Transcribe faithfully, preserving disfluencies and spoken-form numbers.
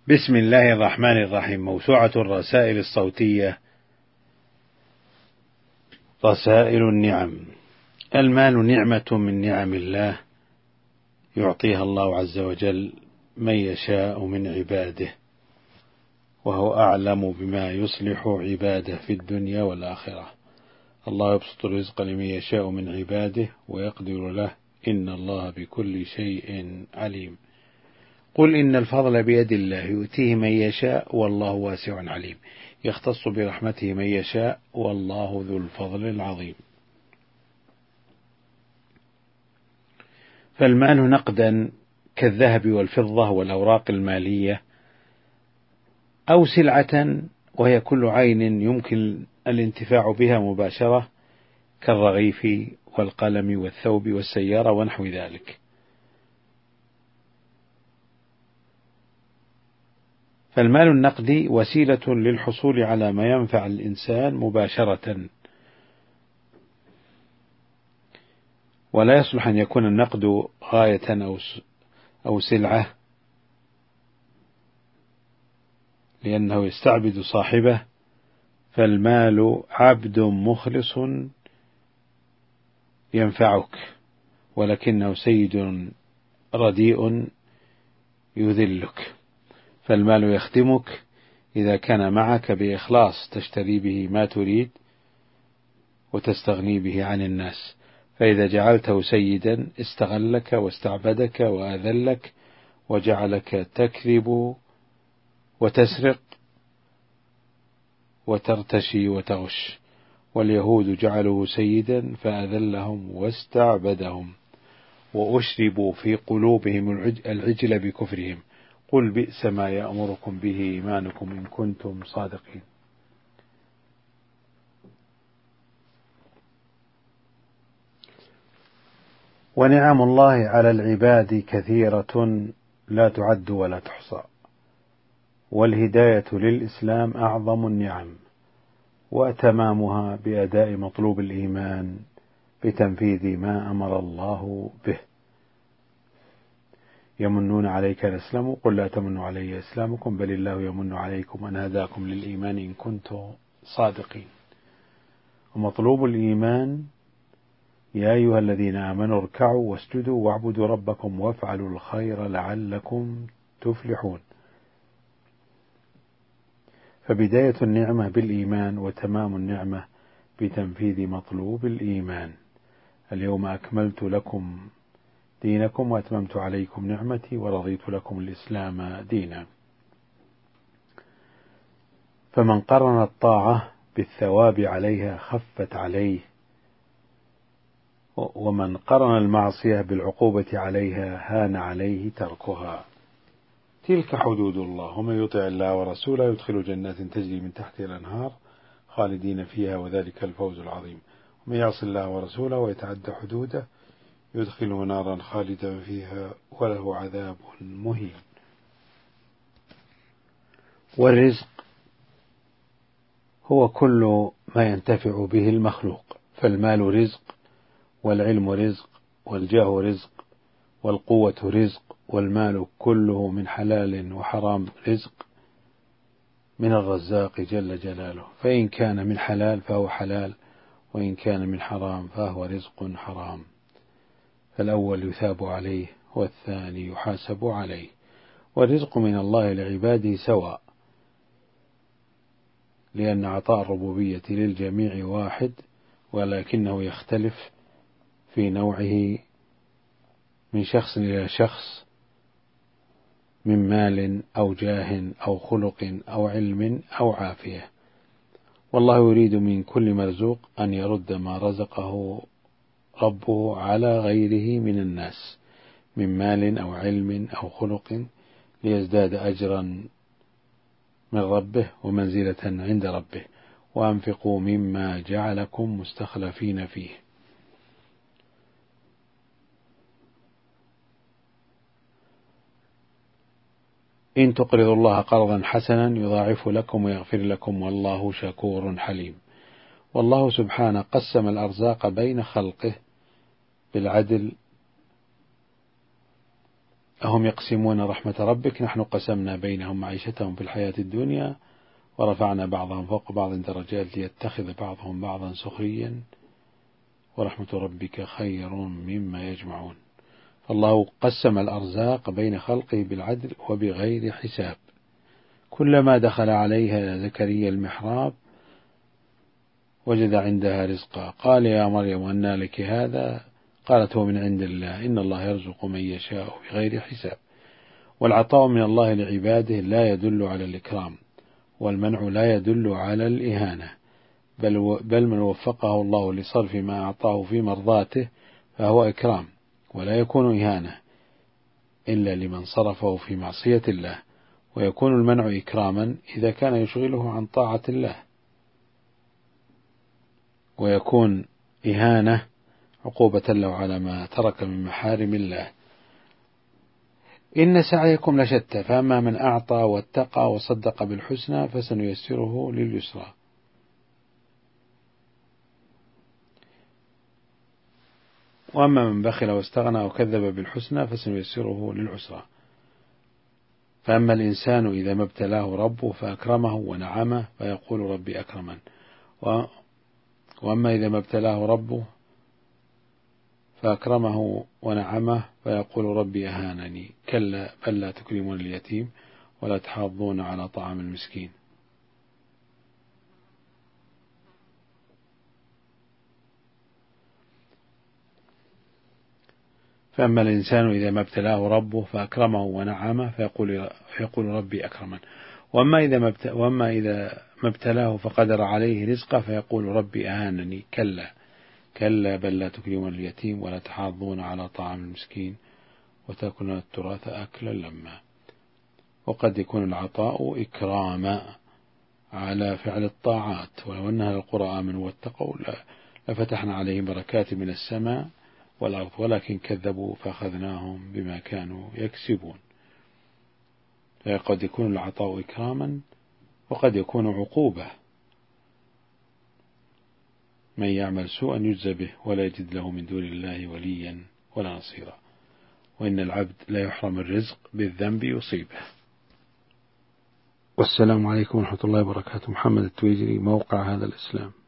بسم الله الرحمن الرحيم. موسوعة الرسائل الصوتية، رسائل النعم. المال نعمة من نعم الله يعطيها الله عز وجل من يشاء من عباده، وهو أعلم بما يصلح عباده في الدنيا والآخرة. الله يبسط الرزق لمن يشاء من عباده ويقدر له، إن الله بكل شيء عليم. قل إن الفضل بيد الله يؤتيه من يشاء والله واسع عليم. يختص برحمته من يشاء والله ذو الفضل العظيم. فالمال نقدا كالذهب والفضة والأوراق المالية، أو سلعة وهي كل عين يمكن الانتفاع بها مباشرة كالرغيف والقلم والثوب والسيارة ونحو ذلك. فالمال النقدي وسيلة للحصول على ما ينفع الإنسان مباشرة، ولا يصلح أن يكون النقد غاية أو سلعة، لأنه يستعبد صاحبه. فالمال عبد مخلص ينفعك، ولكنه سيد رديء يذلك. فالمال يخدمك إذا كان معك بإخلاص تشتري به ما تريد وتستغني به عن الناس، فإذا جعلته سيدا استغلك واستعبدك وأذلك وجعلك تكذب وتسرق وترتشي وتغش. واليهود جعلوه سيدا فأذلهم واستعبدهم وأشربوا في قلوبهم العجل بكفرهم. قل بئس ما يأمركم به إيمانكم إن كنتم صادقين. ونعم الله على العباد كثيرة لا تعد ولا تحصى، والهداية للإسلام أعظم النعم، وأتمامها بأداء مطلوب الإيمان بتنفيذ ما أمر الله به. يمنون عليك أن أسلموا قل لا تمنوا علي إسلامكم بل الله يمن عليكم أن هداكم للإيمان إن كنتم صادقين. ومطلوب الإيمان يا أيها الذين آمنوا اركعوا واسجدوا واعبدوا ربكم وافعلوا الخير لعلكم تفلحون. فبداية النعمة بالإيمان، وتمام النعمة بتنفيذ مطلوب الإيمان. اليوم أكملت لكم دينكم وأتممت عليكم نعمتي ورضيت لكم الإسلام دينا. فمن قرن الطاعة بالثواب عليها خفت عليه، ومن قرن المعصية بالعقوبة عليها هان عليه تركها. تلك حدود الله، ومن يطع الله ورسوله يدخل جنات تجري من تحتها الأنهار خالدين فيها وذلك الفوز العظيم. ومن يعص الله ورسوله ويتعدى حدوده يدخله نارا خالدا فيها وله عذاب مهين. والرزق هو كل ما ينتفع به المخلوق، فالمال رزق، والعلم رزق، والجاه رزق، والقوة رزق، والمال كله من حلال وحرام رزق من الرزاق جل جلاله. فإن كان من حلال فهو حلال، وإن كان من حرام فهو رزق حرام. فالأول يثاب عليه والثاني يحاسب عليه. والرزق من الله لعباده سواء، لأن عطاء الربوبية للجميع واحد، ولكنه يختلف في نوعه من شخص إلى شخص، من مال أو جاه أو خلق أو علم أو عافية. والله يريد من كل مرزوق أن يرد ما رزقه ربه على غيره من الناس من مال أو علم أو خلق، ليزداد أجرا من ربه ومنزلة عند ربه. وأنفقوا مما جعلكم مستخلفين فيه. إن تقرضوا الله قرضا حسنا يضاعف لكم ويغفر لكم والله شكور حليم. والله سبحانه قسم الأرزاق بين خلقه بالعدل أهم يقسمون رحمة ربك نحن قسمنا بينهم معيشتهم في الحياة الدنيا ورفعنا بعضهم فوق بعض درجات ليتخذ بعضهم بعضا سخريا ورحمة ربك خير مما يجمعون. فالله قسم الأرزاق بين خلقه بالعدل وبغير حساب. كلما دخل عليها زكريا المحراب وجد عندها رزقا قال يا مريم أنى لك هذا؟ قالت هو من عند الله إن الله يرزق من يشاء بغير حساب. والعطاء من الله لعباده لا يدل على الإكرام، والمنع لا يدل على الإهانة، بل, بل من وفقه الله لصرف ما أعطاه في مرضاته فهو إكرام، ولا يكون إهانة إلا لمن صرفه في معصية الله. ويكون المنع إكراما إذا كان يشغله عن طاعة الله، ويكون إهانة عقوبة له على ما ترك من محارم الله. إن سعيكم لشتى فأما من أعطى واتقى وصدق بالحسنى فسنيسره لليسرى. وأما من بخل واستغنى وكذب بالحسنى فسنيسره للعسرى. فأما الإنسان إذا ما ابتلاه ربه فأكرمه ونعمه فيقول ربي أكرمن، وأما إذا ما ابتلاه ربه فأكرمه ونعمه فيقول ربي أهانني. كلا بل لا تكرمون اليتيم ولا تحاضون على طعام المسكين. فأما الإنسان إذا ما ابتلاه ربه فأكرمه ونعمه فيقول, فيقول ربي أكرمن، وأما إذا ما وأما إذا ما ابتلاه فقدر عليه رزقه فيقول ربي أهانني. كلا كلا بل لا تكرمون اليتيم ولا تحاضون على طعام المسكين وتأكلون التراث أكلا لما. وقد يكون العطاء إكراما على فعل الطاعات، ولو أن أهل القرى آمنوا واتقوا لفتحنا عليهم بركات من السماء والأرض ولكن كذبوا فأخذناهم بما كانوا يكسبون. فقد يكون العطاء إكراما وقد يكون عقوبة. من يعمل سوءا يجزى به ولا يجد له من دون الله وليا ولا نصيرا. وإن العبد لا يحرم الرزق بالذنب يصيبه. والسلام عليكم ورحمة الله وبركاته. محمد التويجري، موقع هذا الإسلام.